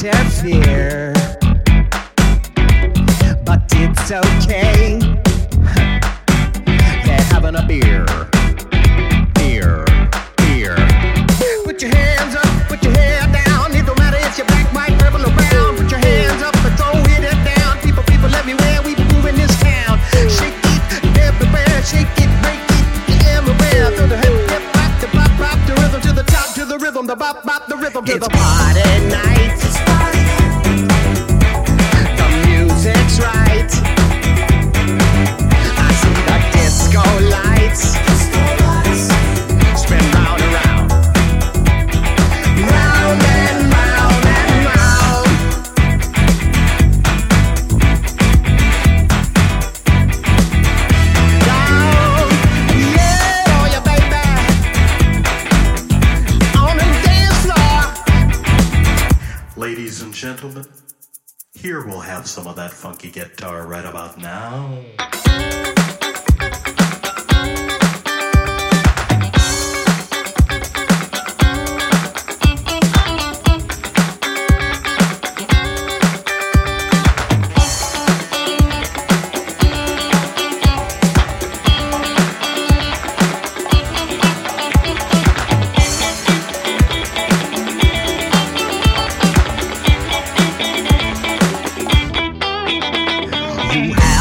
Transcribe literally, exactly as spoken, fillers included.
interfere, but it's okay. They're having a beer, beer, beer. Put your hands up, put your head down. It don't matter if you're black, white, purple, or brown. Put your hands up and throw it down. People, people everywhere, we moving this town. Shake it everywhere, shake it, break it everywhere. Throw the hip, hip, bop, the bop, bop, the rhythm to the top, to the rhythm, the bop, bop, the rhythm to the party night. The music's right. I see the disco lights spin round and round, round and round and round. Down, yeah, oh yeah, baby, on the dance floor. Ladies and gentlemen, here we'll have some of that funky guitar right about now. You have